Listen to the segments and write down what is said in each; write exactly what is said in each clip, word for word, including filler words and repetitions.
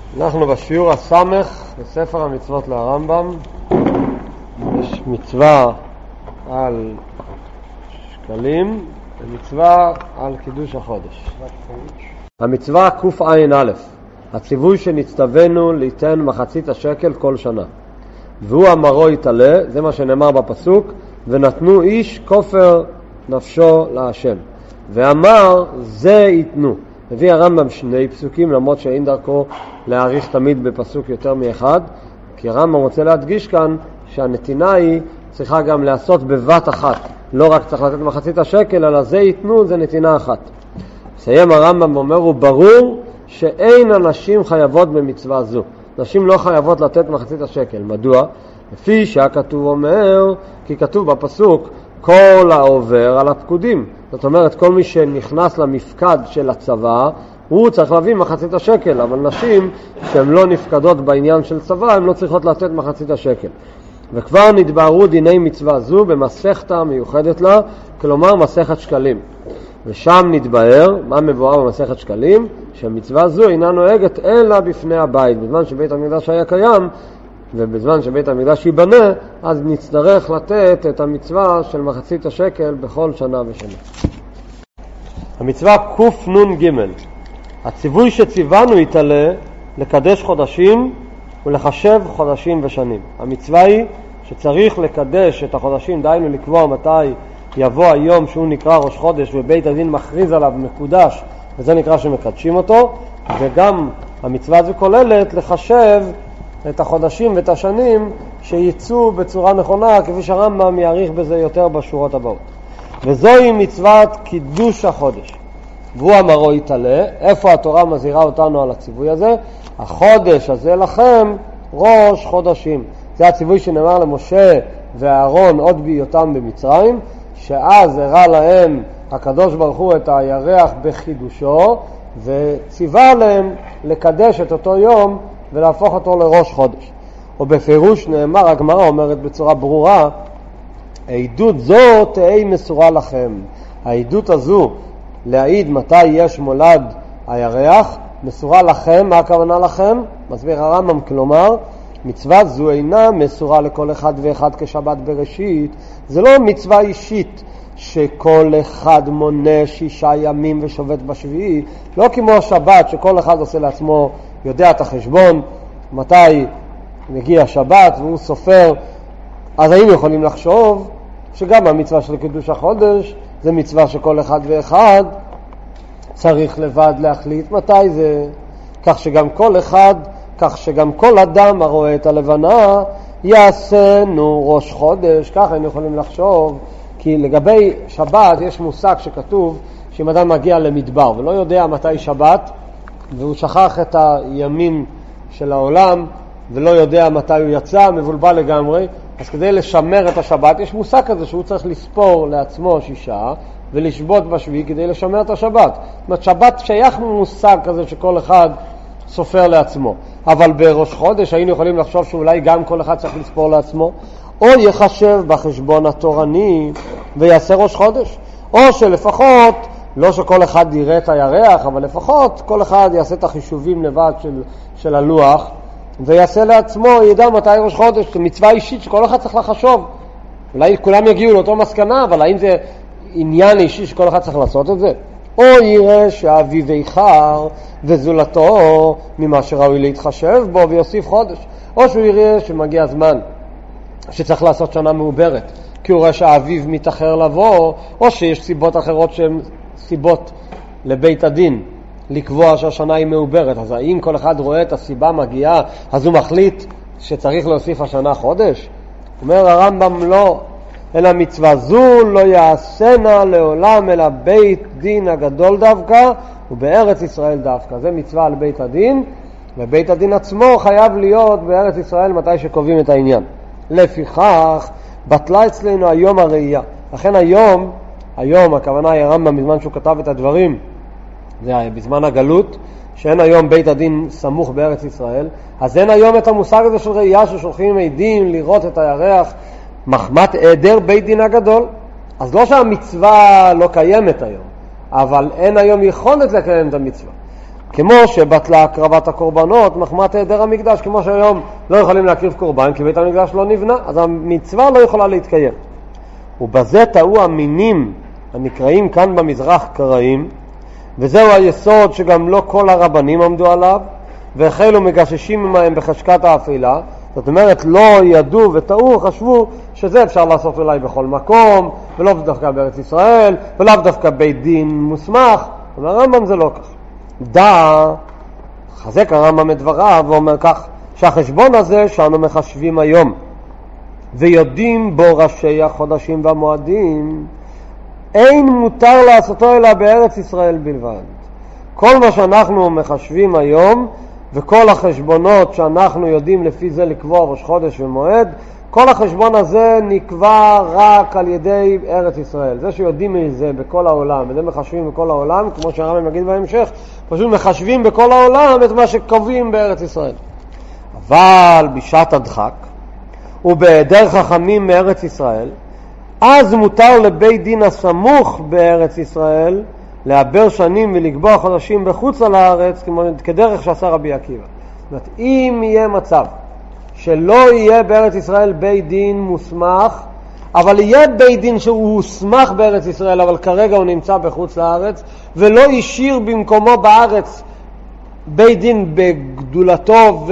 אנחנו בשיעור הסמך בספר המצוות לרמב"ם. יש מצווה על שקלים ומצווה על קידוש החודש. המצווה קע"א, הציווי שנצטווינו ליתן מחצית השקל כל שנה, והוא אמרו יתעלה, זה מה שנאמר בפסוק, ונתנו איש כופר נפשו להשם, ואמר זה ייתנו. הביא הרמב"ם שני פסוקים, למרות שאין דרכו להאריך תמיד בפסוק יותר מאחד, כי הרמב"ם רוצה להדגיש כאן שהנתינה היא צריכה גם לעשות בבת אחת, לא רק צריך לתת מחצית השקל, אלא זה ייתנו, זה נתינה אחת. סיים הרמב"ם ואומר, הוא ברור שאין הנשים חייבות במצווה זו. נשים לא חייבות לתת מחצית השקל. מדוע? לפי שהכתוב אומר, כי כתוב בפסוק, כל העובר על הפקודים. זאת אומרת, כל מי שנכנס למפקד של הצבא, הוא צריך להביא מחצית השקל, אבל נשים שהן לא נפקדות בעניין של צבא, הן לא צריכות לתת מחצית השקל. וכבר נתבהרו דיני מצווה זו במסכתה מיוחדת לה, כלומר מסכת שקלים. ושם נתבהר, מה מבואר במסכת שקלים? שהמצווה זו אינה נוהגת אלא בפני הבית. בזמן שבית המקדש היה קיים, ובזמן שבית המקדש ייבנה, אז נצטרך לתת את המצווה של מחצית השקל בכל שנה ושנה. המצווה קנ"ג, הציווי שציוונו יתעלה לקדש חודשים ולחשב חודשים ושנים. המצווה היא שצריך לקדש את החודשים, דיינו לקבוע מתי יבוא היום שהוא נקרא ראש חודש ובית הדין מכריז עליו מקודש, וזה נקרא שמקדשים אותו. וגם המצווה הזו כוללת לחשב את החודשים ואת השנים שיצאו בצורה נכונה, כפי שהרמב"ם יאריך בזה יותר בשורות הבאות. וזוהי מצוות קידוש החודש, והוא אמרו יתעלה. איפה התורה מזהירה אותנו על הציווי הזה? החודש הזה לכם ראש חודשים. זה הציווי שנאמר למשה ואהרון עוד בהיותם במצרים, שאז הראה להם הקדוש ברוך הוא את הירח בחידושו, וציווה להם לקדש את אותו יום ולהפוך אותו לראש חודש. ובפירוש נאמר, הגמרא אומרת בצורה ברורה, העדות זו תהי מסורה לכם. העדות הזו להעיד מתי יש מולד הירח מסורה לכם. מה הכוונה לכם? מסביר הרמב"ם, כלומר מצווה זו אינה מסורה לכל אחד ואחד כשבת בראשית. זה לא מצווה אישית שכל אחד מונה שישה ימים ושובת בשביעי, לא כמו השבת שכל אחד עושה לעצמו, יודע את החשבון מתי מגיע שבת והוא סופר. אז היינו יכולים לחשוב שגם המצווה של קידוש החודש זה מצווה שכל אחד ואחד צריך לבד להחליט מתי זה, כך שגם כל אחד, כך שגם כל אדם הרואה את הלבנה יעשנו ראש חודש. כך היינו יכולים לחשוב, כי לגבי שבת יש מושג שכתוב שאם אדם מגיע למדבר ולא יודע מתי שבת, והוא שכח את הימים של העולם ולא יודע מתי הוא יצא, מבולבל לגמרי, אז כדי לשמר את השבת יש מושג כזה שהוא צריך לספור לעצמו שישה ולשבות בשביעי כדי לשמר את השבת. זאת אומרת, שבת שייך מושג כזה שכל אחד סופר לעצמו. אבל בראש חודש היינו יכולים לחשוב שאולי גם כל אחד צריך לספור לעצמו, או יחשב בחשבון התורני ויעשה ראש חודש, או שלפחות, לא שכל אחד יראה את הירח, אבל לפחות כל אחד יעשה את החישובים לבד של, של הלוח, ויעשה לעצמו, ידע מתי ראש חודש. זה מצווה אישית שכל אחד צריך לחשוב. אולי כולם יגיעו לאותו מסקנה, אבל האם זה עניין אישי שכל אחד צריך לעשות את זה? או יראה שהאביב איחר וזולתו ממה שראוי להתחשב בו ויוסיף חודש, או שהוא יראה שמגיע הזמן שצריך לעשות שנה מעוברת כי הוא רואה שהאביב מתאחר לבוא, או שיש סיבות אחרות שהן סיבות לבית הדין לקבוע שהשנה היא מעוברת. אז האם כל אחד רואה את הסיבה מגיעה אז הוא מחליט שצריך להוסיף השנה חודש? אומר הרמב"ם, לא, אלא מצווה זו לא יעשנה לעולם אלא בית דין הגדול דווקא ובארץ ישראל דווקא. זה מצווה על בית הדין, ובית הדין עצמו חייב להיות בארץ ישראל מתי שקובעים את העניין. לפיכך בטלה אצלנו היום הראייה. לכן היום, היום הכוונה היא הרמב"ם בזמן שהוא כתב את הדברים, זה בזמן הגלות, שאין היום בית הדין סמוך בארץ ישראל, אז אין היום את המושג הזה של ראייה ששולחים עדים לראות את הירח מחמת עדר בית דין הגדול. אז לא שהמצווה לא קיימת היום, אבל אין היום יכולת לקיים את המצווה. כמו שבטלה הקרבת הקורבנות מחמת היעדר המקדש, כמו שהיום לא יכולים להקריב קורבן כי בית המקדש לא נבנה, אז המצווה לא יכולה להתקיים. ובזה טעו המינים הנקראים כאן במזרח קראים, וזהו היסוד שגם לא כל הרבנים עמדו עליו, והחלו מגששים עמהם בחשקת האפילה. זאת אומרת, לא ידעו וטעו, חשבו שזה אפשר לעשות אולי בכל מקום, ולא דווקא בארץ ישראל, ולא דווקא בית דין מוסמך. אומר הרמב"ם זה לא כך. דע, חזק הרמב"ם את דבריו ואומר כך, שהחשבון הזה שאנו מחשבים היום, ויודעים בו ראשי החודשים והמועדים, אין מותר לעשותו אלא בארץ ישראל בלבד. כל מה שאנחנו מחשבים היום, וכל החשבונות שאנחנו יודעים לפי זה לקבוע ראש חודש ומועד, כל החשבון הזה נקבע רק על ידי ארץ ישראל. זה שיודעים מזה בכל העולם, וזה מחשבים בכל העולם, כמו שהרמב"ם יגיד בהמשך, פשוט מחשבים בכל העולם את מה שקובעים בארץ ישראל. אבל בשעת הדחק, ובהיעדר חכמים מארץ ישראל, אז מותר לבית דין הסמוך בארץ ישראל לעבר שנים ולקבוע חודשים בחוץ על הארץ, כדרך שעשה רבי עקיבא. זאת אומרת, אם יהיה מצב שלא יהיה בארץ ישראל בית דין מוסמך, אבל יהיה בית דין שהוא הוסמך בארץ ישראל, אבל כרגע הוא נמצא בחוץ לארץ, ולא ישיר במקומו בארץ בית דין בגדולתו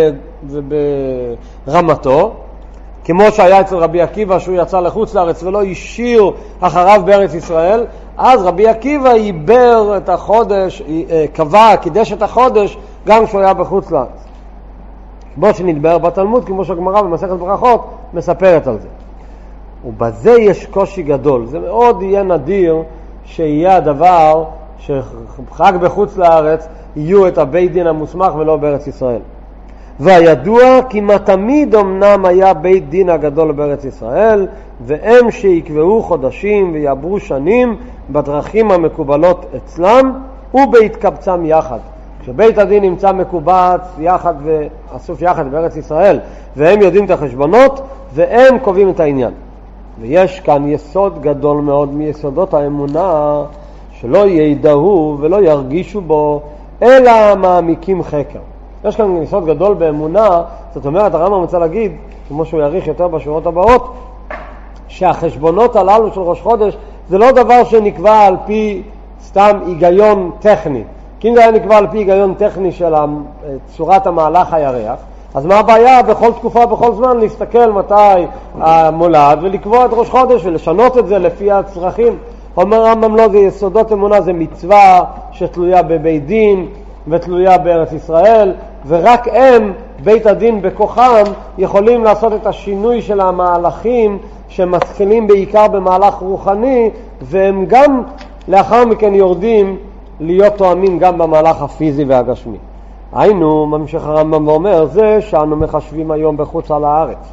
וברמתו, כמו שהיה אצל רבי עקיבא שהוא יצא לחוץ לארץ ולא ישיר אחריו בארץ ישראל, אז רבי עקיבא ייבר את החודש, קבע, קידש את החודש גם כשהוא היה בחוץ לארץ. כמו שנדבר בתלמוד, כמו שהגמרא במסכת ברכות מספרת על זה. ובזה יש קושי גדול. זה מאוד יהיה נדיר שיהיה הדבר שחג בחוץ לארץ יהיו את הבית דין המוסמך ולא בארץ ישראל. והידוע כמעט תמיד אמנם היה בית דין הגדול בארץ ישראל, והם שיקבעו חודשים ויעברו שנים בדרכים המקובלות אצלם ובהתקבצם יחד. כשבית הדין נמצא מקובץ יחד ואסוף יחד בארץ ישראל, והם יודעים את החשבונות והם קובעים את העניין. ויש כאן יסוד גדול מאוד מיסודות האמונה, שלא ידעו ולא ירגישו בו אלא מעמיקים חקר. יש כאן יסוד גדול באמונה. זאת אומרת, הרמב"ם רוצה להגיד, כמו שהוא יעריך יותר בשורות הבאות, שהחשבונות הללו של ראש חודש זה לא דבר שנקבע על פי סתם היגיון טכני. כי אם זה היה נקבע על פי היגיון טכני של צורת המהלך הירח, אז מה הבעיה בכל תקופה, בכל זמן, להסתכל מתי המולד ולקבוע את ראש חודש ולשנות את זה לפי הצרכים? אומר הרמב"ם לא, זה יסודות אמונה, זה מצווה שתלויה בבית דין ותלויה בארץ ישראל, ורק הם, בית הדין בכוחם, יכולים לעשות את השינוי של המהלכים שמתחילים בעיקר במהלך רוחני, והם גם לאחר מכן יורדים להיות תואמים גם במהלך הפיזי והגשמי. היינו, ממשיך הרמב"ם ואומר, זה שאנו מחשבים היום בחוץ על הארץ,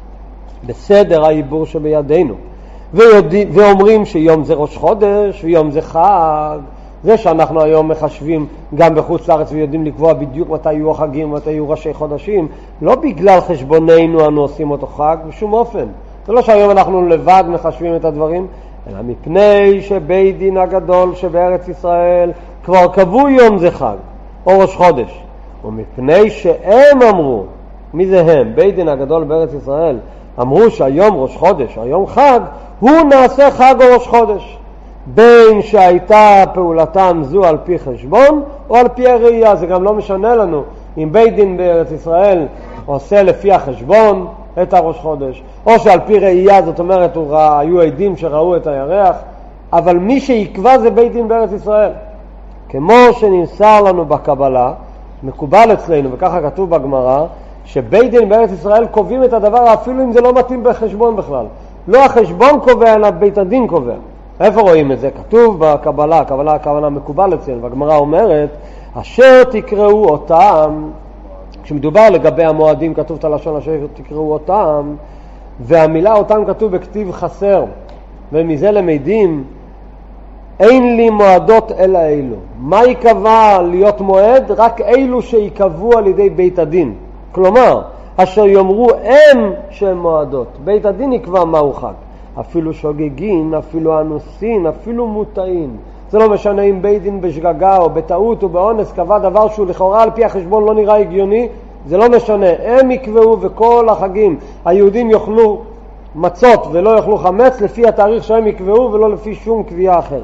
בסדר העיבור שבידינו, ויודעים, ואומרים שיום זה ראש חודש ויום זה חג. זה שאנחנו היום מחשבים גם בחוץ לארץ ויודעים לקבוע בדיוק מתי יהיו החגים ומתי יהיו ראשי חודשים, לא בגלל חשבוננו אנו עושים אותו חג, בשום אופן. זה לא שהיום אנחנו לבד מחשבים את הדברים, אלא מפני שבית דין הגדול שבארץ ישראל כבר קבעו יום זה חג או ראש חודש, ומפני שהם אמרו, מי זה הם? בית דין הגדול בארץ ישראל אמרו שהיום ראש חודש, היום חג, הוא נעשה חג או ראש חודש, בין שהייתה פעולתם זו על פי חשבון או על פי הראייה. זה גם לא משנה לנו אם בית דין בארץ ישראל עושה לפי החשבון את הראש חודש, או שעל פי ראייה, זאת אומרת ראה, היו עדים שראו את הירח, אבל מי שיקבע זה בית דין בארץ ישראל. כמו שנמסר לנו בקבלה, מקובל אצלנו, וככה כתוב בגמרא, שבית דין בארץ ישראל קובעים את הדבר אפילו אם זה לא מתאים בחשבון בכלל. לא החשבון קובע, אלא בית הדין קובע. איפה רואים את זה? כתוב בקבלה, הקבלה, הקבלה מקובל אצלנו, והגמרא אומרת, אשר תקראו אותם, כשמדובר לגבי המועדים כתוב את הלשון אשר תקראו אותם, והמילה אותם כתוב בכתיב חסר, ומזה למדים, אין לי מועדות אלא אילו. מה יקבע להיות מועד? רק אילו שיקבעו על ידי בית הדין. כלומר, אשר יאמרו הם שהם מועדות. בית הדין יקבע מהו חג. אפילו שוגגין, אפילו אנוסין, אפילו מוטעין. זה לא משנה אם בית דין בשגגה או בטעות או באונס קבע דבר שהוא לכאורה על פי החשבון לא נראה הגיוני, זה לא משנה, הם יקבעו וכל החגים היהודים יאכלו מצות ולא יאכלו חמץ לפי התאריך שהם יקבעו ולא לפי שום קביעה אחרת.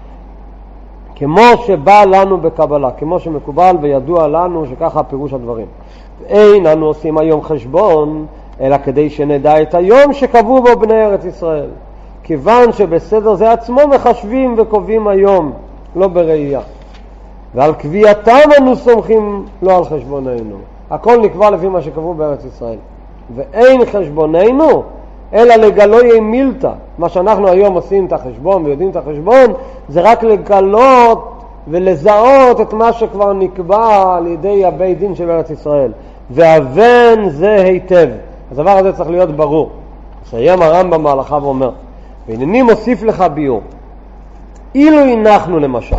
כמו שבא לנו בקבלה, כמו שמקובל וידוע לנו שככה פירוש הדברים. אין אנו עושים היום חשבון, אלא כדי שנדע את היום שקבעו בו בני ארץ ישראל. כיוון שבסדר זה עצמו מחשבים וקובעים היום, לא בראייה. ועל קביעתם אנו סומכים לא על חשבוננו. הכל נקבע לפי מה שקבעו בארץ ישראל. ואין חשבוננו, אלא לגלוי מילתא. מה שאנחנו היום עושים את החשבון ויודעים את החשבון, זה רק לגלות ולזהות את מה שכבר נקבע על ידי הבית דין של ארץ ישראל. והבן זה היטב. הדבר הזה צריך להיות ברור. סיים הרמב"ם בהלכה ואומר, והנני מוסיף לך ביור. אילו הנחנו למשל,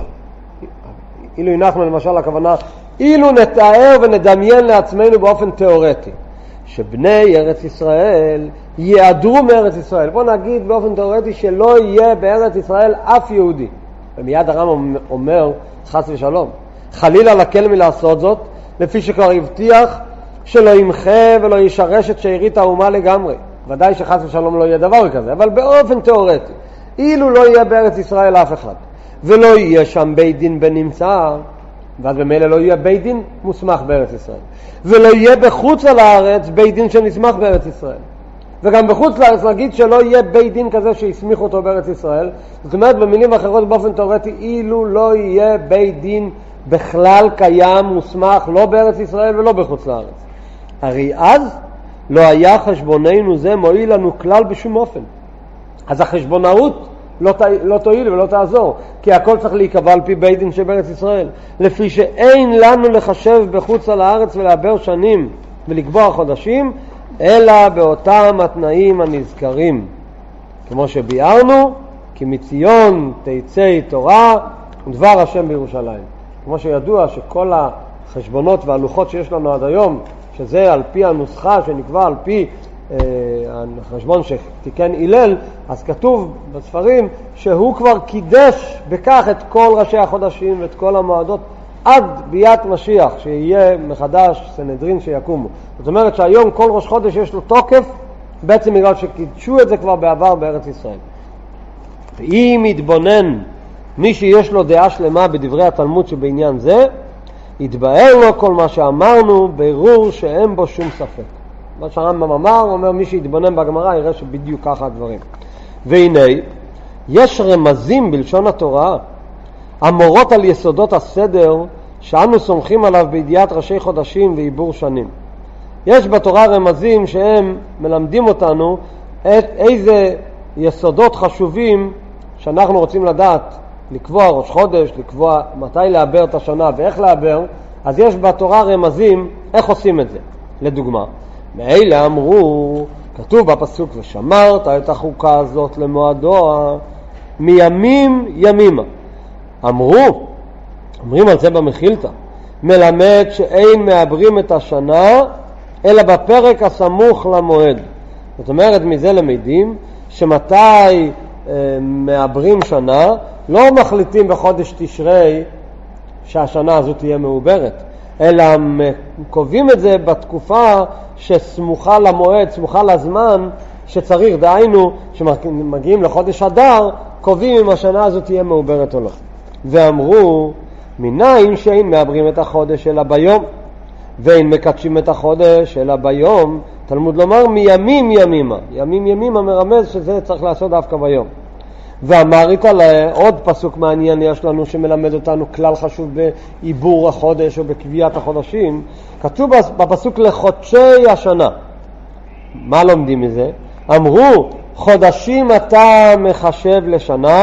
אילו הנחנו למשל הכוונה, אילו נתאר ונדמיין לעצמנו באופן תיאורטי, שבני ארץ ישראל יעדרו מארץ ישראל. בוא נגיד באופן תיאורטי שלא יהיה בארץ ישראל אף יהודי. ומיד הרמב"ם אומר, חס ושלום, חלילה לקל מלעשות זאת, לפי שכבר הבטיח שלא ימחה ולא ישרש את שארית האומה לגמרי. ודאי שחס ושלום לא יהיה דבר כזה, אבל באופן תיאורטי, אילו לא יהיה בארץ ישראל אף אחד, ולא יהיה שם בית דין בנמצא, ואז במילא לא יהיה בית דין מוסמך בארץ ישראל, ולא יהיה בחוץ על הארץ בית דין שנסמך בארץ ישראל, וגם בחוץ לארץ נגיד שלא יהיה בית דין כזה שיסמיך אותו בארץ ישראל. זאת אומרת במילים אחרות באופן תיאורטי, אילו לא יהיה בית דין בכלל קיים מוסמך לא בארץ ישראל ולא בחוץ לארץ, הרי אז לא היה חשבוננו זה מועיל לנו כלל בשום אופן. אז החשבונאות לא, ת, לא תועיל ולא תעזור, כי הכל צריך להיקבע על פי בית דין שבארץ ישראל, לפי שאין לנו לחשב בחוץ על הארץ ולעבר שנים ולקבוע חודשים, אלא באותם התנאים הנזכרים, כמו שביארנו, כי מציון תצא תורה ודבר השם בירושלים. כמו שידוע שכל החשבונות והלוחות שיש לנו עד היום, שזה על פי הנוסחה שנקבע על פי אה, החשבון שתיקן הלל, אז כתוב בספרים שהוא כבר קידש בכך את כל ראשי החודשים ואת כל המועדות עד ביאת משיח, שיהיה מחדש סנהדרין שיקומו. זאת אומרת שהיום כל ראש חודש יש לו תוקף, בעצם בגלל שקידשו את זה כבר בעבר בארץ ישראל. ואם יתבונן מי שיש לו דעה שלמה בדברי התלמוד שבעניין זה, יתבאר לו כל מה שאמרנו ברור שאין בו שום ספק. מה שהרמב"ם אמר, הוא אומר מי שיתבונן בגמרא יראה שבדיוק ככה הדברים. והנה יש רמזים בלשון התורה המורות על יסודות הסדר שאנו סומכים עליו בידיעת ראשי חודשים ועיבור שנים. יש בתורה רמזים שהם מלמדים אותנו את איזה יסודות חשובים שאנחנו רוצים לדעת, לקבוע ראש חודש, לקבוע מתי לעבר את השנה ואיך לעבר. אז יש בתורה רמזים איך עושים את זה. לדוגמה, מאלה אמרו, כתוב בפסוק, ושמרת את החוקה הזאת למועדוה מימים ימימה. אמרו, אומרים על זה במחילתא, מלמד שאין מעברים את השנה אלא בפרק הסמוך למועד. זאת אומרת, מזה למדים שמתי אה, מעברים שנה, לא מחליטים בחודש תשרי שהשנה הזאת תהיה מעוברת, אלא קובעים את זה בתקופה שסמוכה למועד, סמוכה לזמן שצריך, דהיינו שמגיעים לחודש אדר, קובעים אם השנה הזאת תהיה מעוברת או לא. ואמרו, מניין שאין מעברים את החודש אלא ביום, ואין מקדשים את החודש אלא ביום, תלמוד לומר מימים ימימה. ימים ימימה מרמז שזה צריך לעשות דווקא ביום. ואמרית לה, עוד פסוק מעניין יש לנו שמלמד אותנו כלל חשוב בעיבור החודש או בקביעת החודשים. כתוב בפסוק לחודשי השנה. מה לומדים מזה? אמרו, חודשים אתה מחשב לשנה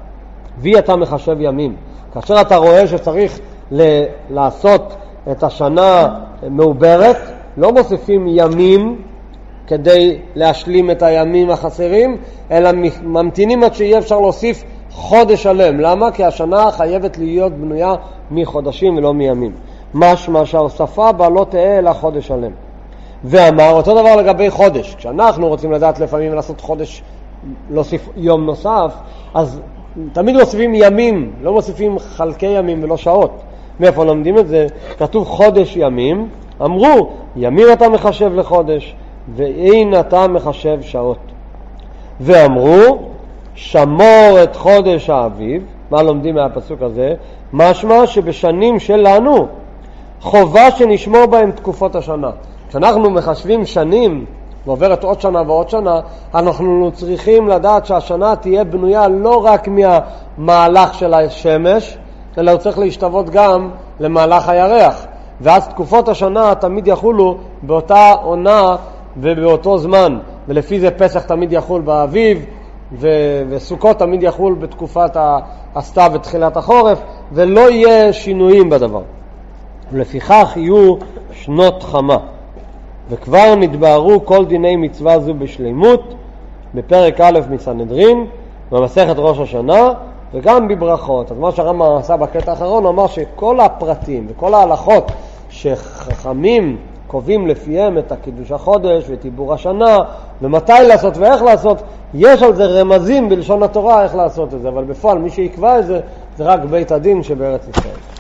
ואתה מחשב ימים. כאשר אתה רואה שצריך ל- לעשות את השנה מעוברת, לא מוסיפים ימים כדי להשלים את הימים החסרים, אלא ממתינים עד שיהיה אפשר להוסיף חודש שלם. למה? כי השנה חייבת להיות בנויה מחודשים ולא מימים. משמע שההוספה בה לא תהיה אלא חודש שלם. ואמר אותו דבר לגבי חודש. כשאנחנו רוצים לדעת לפעמים לעשות חודש, להוסיף יום נוסף, אז תמיד מוסיפים ימים, לא מוסיפים חלקי ימים ולא שעות. מאיפה לומדים את זה? כתוב חודש ימים, אמרו ימים אתה מחשב לחודש ואין אתה מחשב שעות. ואמרו שמור את חודש האביב. מה לומדים מהפסוק הזה? משמע שבשנים שלנו חובה שנשמור בהם תקופות השנה. כשאנחנו מחשבים שנים ועוברת עוד שנה ועוד שנה, אנחנו צריכים לדעת שהשנה תהיה בנויה לא רק מהמהלך של השמש, אלא הוא צריך להשתוות גם למהלך הירח. ואז תקופות השנה תמיד יחולו באותה עונה ובאותו זמן. ולפי זה פסח תמיד יחול באביב, ו- וסוכות תמיד יחול בתקופת הסתיו ותחילת החורף, ולא יהיה שינויים בדבר. ולפיכך יהיו שנות חמה. וכבר נתבהרו כל דיני מצווה זו בשלימות בפרק א' מסנהדרין במסכת ראש השנה וגם בברכות. אז מה שהרמב"ם עשה בקטע האחרון, הוא אמר שכל הפרטים וכל ההלכות שחכמים קובעים לפיהם את קידוש החודש ואת עיבור השנה ומתי לעשות ואיך לעשות, יש על זה רמזים בלשון התורה איך לעשות את זה, אבל בפועל מי שיקבע את זה זה רק בית הדין שבארץ ישראל.